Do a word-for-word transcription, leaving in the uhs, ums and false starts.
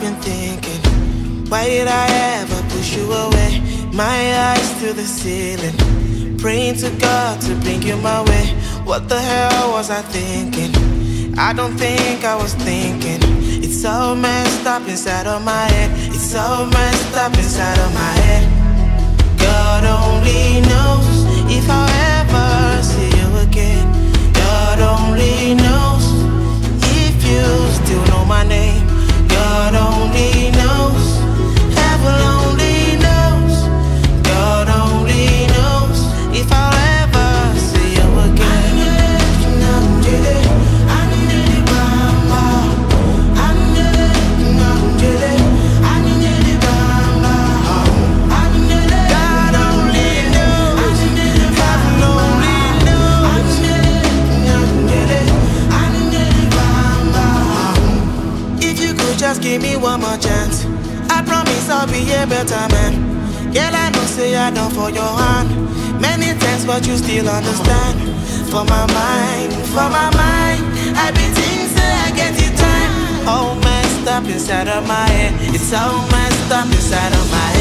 been thinking, why did I ever push you away? My eyes to the ceiling, praying to God to bring you my way. What the hell was I thinking? I don't think I was thinking. It's so messed up inside of my head. It's so messed up inside of my head. God only knows if I'll ever see you again. God only knows if you still know my name. God only knows, heaven only knows. God only knows if I'll ever see you again. Just give me one more chance, I promise I'll be a better man. Girl, I know say I done for your hand many times, but you still understand. For my mind, for my mind, I be thinking say I get it time. All messed up inside of my head. It's all messed up inside of my head.